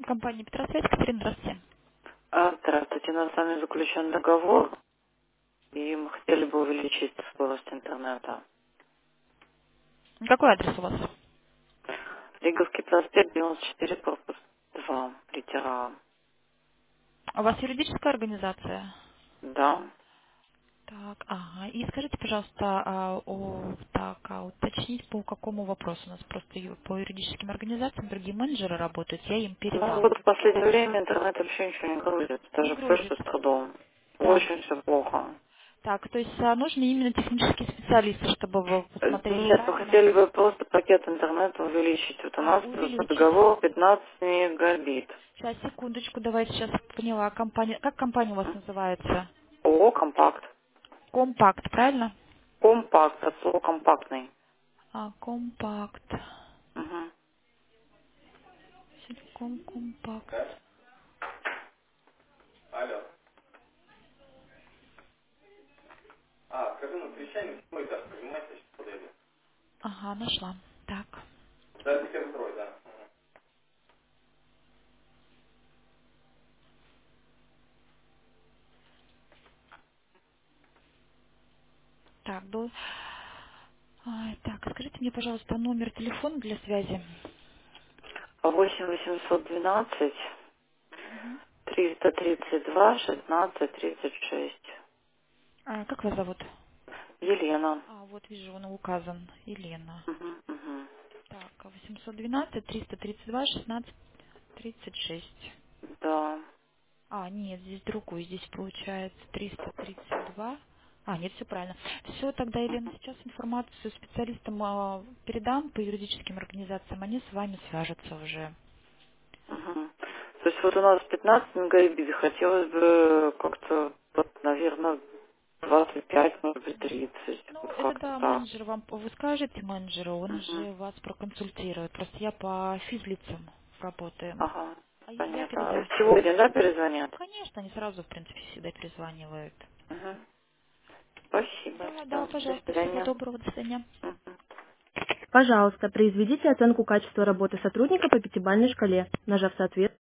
Компания Петросвязь, Катерина, здравствуйте. Здравствуйте, у нас с вами заключен договор, и мы хотели бы увеличить скорость интернета. Какой адрес у вас? Риговский проспект, 94, корпус 2, литера А. У вас юридическая организация? Да. Так, ага. И скажите, пожалуйста, уточнить, по какому вопросу. У нас просто по юридическим организациям другие менеджеры работают, я им Ну передам. вот в последнее время интернет вообще ничего не грузит, Не даже грузит. почту с трудом. Так, Очень все плохо. так, то есть нужны именно технические специалисты, чтобы вы посмотрели Нет, мы правильно? хотели бы просто пакет интернета увеличить. Вот у нас по Увеличить. договору 15 мегабит. Сейчас, секундочку, давайте сейчас поняла. Компания, как компания у вас называется? ООО «Компакт». Компакт, правильно? Компакт, от слова компактный. Компакт. Мгм. Силикон компакт. Ага, нашла. Так. Так, так, скажите мне, пожалуйста, номер телефона для связи. 8 812 Мгм. 332 16 36. Как вас зовут? Елена. Вот вижу, он указан. Елена. Мгм, мгм. Так, 812-332-16-36. Да. Нет, здесь другой. Здесь получается 332. Нет, все правильно. Все, тогда, Елена, сейчас информацию специалистам передам по юридическим организациям. Они с вами свяжутся уже. Мгм. То есть вот у нас 15 мегабит, хотелось бы как-то, вот, наверное, 25, может быть, 30. Ну, Вот это как-то да, так. менеджер вам, вы скажете менеджеру, он Мгм. уже вас проконсультирует. Просто я по физлицам работаю. Ага, Я понятно. передам. Сегодня, да, перезвонят? Конечно, они сразу, в принципе, всегда перезванивают. Мгм. Спасибо. Да, да, Всё, до пожалуйста, всего свидания. доброго, до свидания. Мгм. Пожалуйста, произведите оценку качества работы сотрудника по пятибалльной шкале, нажав соответствие.